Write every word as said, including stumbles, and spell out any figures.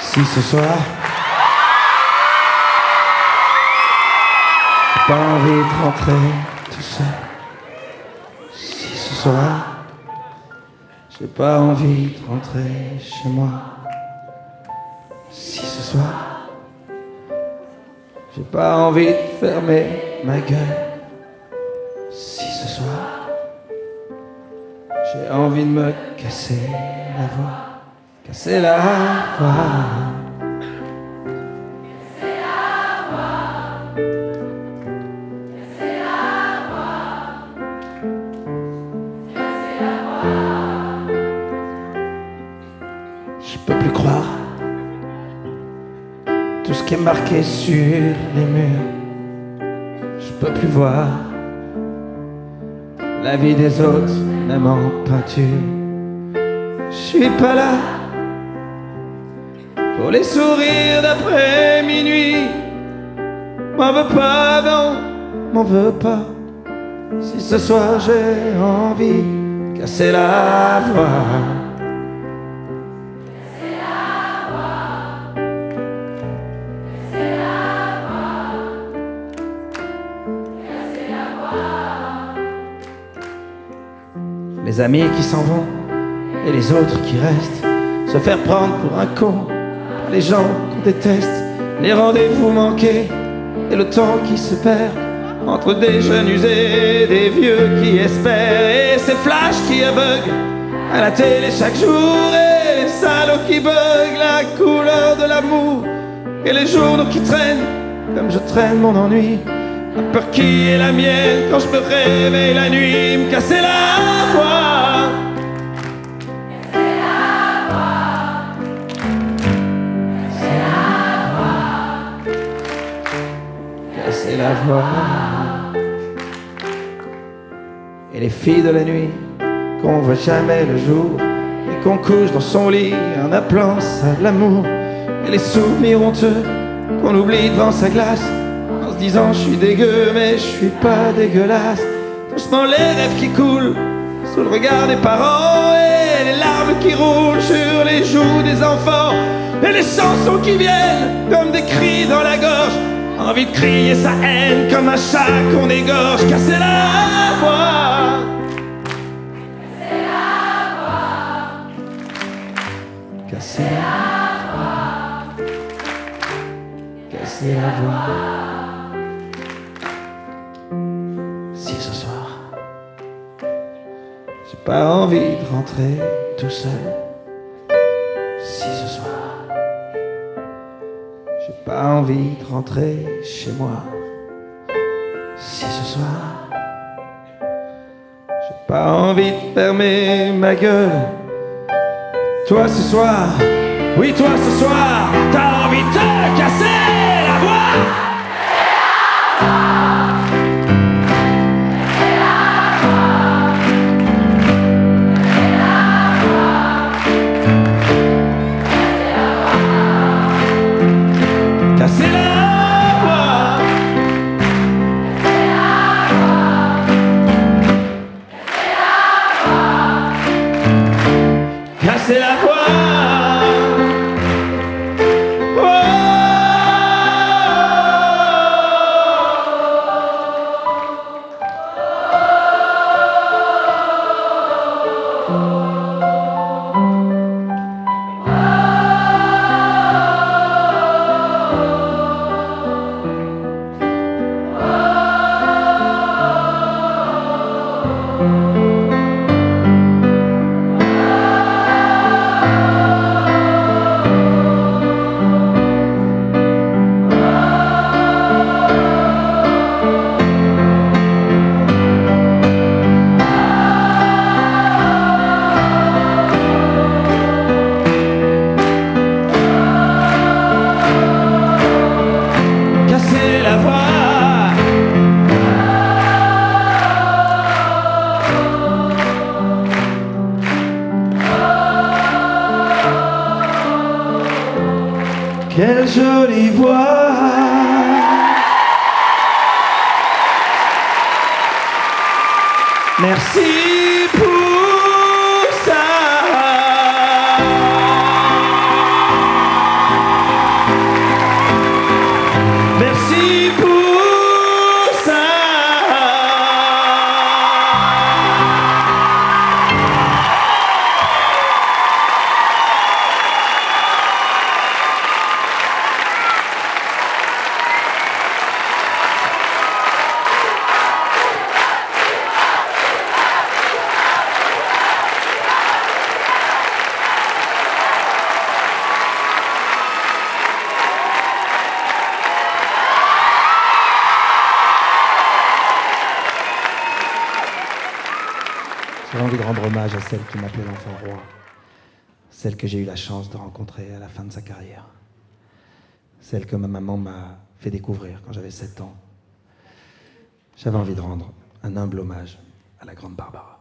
Si ce soir, j'ai pas envie de rentrer tout seul. Si ce soir, j'ai pas envie de rentrer chez moi. Si ce soir, j'ai pas envie de fermer ma gueule. Si ce soir, j'ai envie de me casser la voix. Casser la voix. Je peux plus croire tout ce qui est marqué sur les murs. Je peux plus voir la vie des autres, même en peinture. Je suis pas là pour les sourires d'après minuit. M'en veux pas, non, m'en veux pas. Si ce soir j'ai envie de casser la voix. Les amis qui s'en vont et les autres qui restent, se faire prendre pour un con, les gens qu'on déteste, les rendez-vous manqués et le temps qui se perd entre des jeunes usés, des vieux qui espèrent, et ces flashs qui aveuglent à la télé chaque jour, et les salauds qui buglent la couleur de l'amour, et les journaux qui traînent comme je traîne mon ennui. La peur qui est la mienne quand je me réveille la nuit, me casser la voix. Casser la voix. Casser la voix. Casser la voix. Et les filles de la nuit qu'on voit jamais le jour et qu'on couche dans son lit en appelant ça de l'amour. Et les souvenirs honteux qu'on oublie devant sa glace, disant je suis dégueu mais je suis pas dégueulasse. Doucement les rêves qui coulent sous le regard des parents, et les larmes qui roulent sur les joues des enfants, et les chansons qui viennent comme des cris dans la gorge. Envie de crier sa haine comme un chat qu'on égorge. Casser la voix. Casser la voix. Casser la voix. Casser la voix. Si ce soir, j'ai pas envie de rentrer tout seul. Si ce soir, j'ai pas envie de rentrer chez moi. Si ce soir, j'ai pas envie de fermer ma gueule. Toi ce soir, oui toi ce soir, t'as envie de te casser la voix. C'est la voix. Oh. Quelle jolie voix. Merci pour ça. à celle qui m'appelait l'enfant roi. Celle que j'ai eu la chance de rencontrer à la fin de sa carrière. Celle que ma maman m'a fait découvrir quand j'avais sept ans. J'avais envie de rendre un humble hommage à la grande Barbara.